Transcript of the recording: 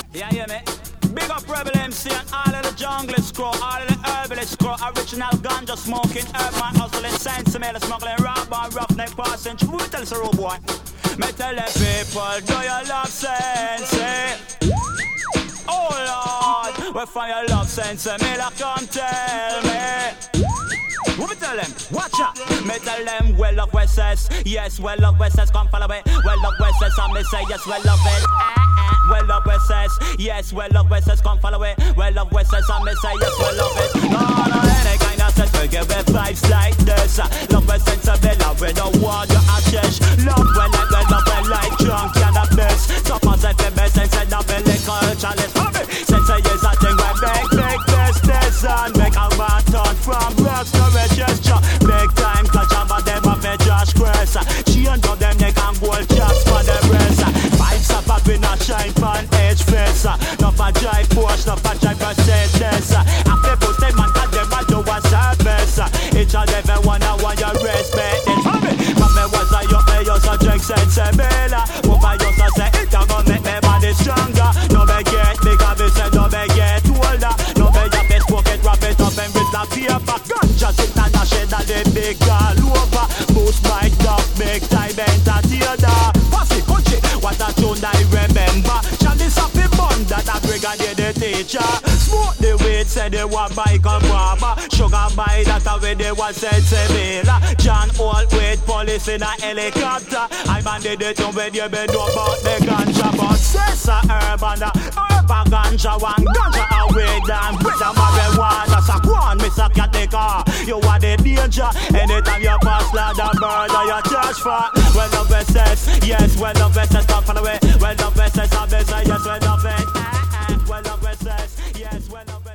Yeah, yeah, me. Big up Rebel MC and all of the jungle screw, all of the herbalist crew, original ganja smoking, herb man hustling, sense me, smuggling, rob and roughneck passing. Who tell us a road boy? Me tell the people, do you love sense? Oh Lord, where find your love sense? Me like come tell me. What me tell them? Watch out! Me tell them, well love Wesses. Yes, well love Wesses, come follow me. Well love Wesses, and me say yes, well love it. Well love Wesses. Yes, well love Wesses, come follow me. Well love Wesses, and me say yes, well love it. No, any kind of sense, we give it vibes like this. Love Wesses, and me love we don't want you ashes. Love when like drunk and a bliss. So pass it for me, sense and a belly cultureless. Sense yes, I think we make this and make a man turn from rocks to gesture. Big time catch up but them up a Josh Cress. She and them neck and gold chaps for the breast. Vibes up up in a shine pan edge face. No for drive Porsche, no for drive Mercedes. And people say man that them a do a service. Each and every one I want your respect. It's for me. But me was a young me used to drink sensible. But I used to say it a gonna make me body stronger. No me get bigger, me say no me get older. No me your best pocket wrap it up and with the paper. Ganja sit and a shed a the big all over. Boost my dog, big time entertainer. Pussy country, what a tune I remember. Chalice up the bun that a brigadier the teacher. Smoke the weed, say they want bike and barber. Sugar by that a way they want sensible. John Old with police in a helicopter. I banded it on when you been about the ganja. But says a urban, herb a ganja. One ganja away down with a marijuana. So go on, Mr. Cattica. You are the danger. Anytime you pass like the murder, you charge for. Well, love says, yes, well, love says, come follow it. Well, love says, I say, yes, well, love it. Well, love says, yes, well, love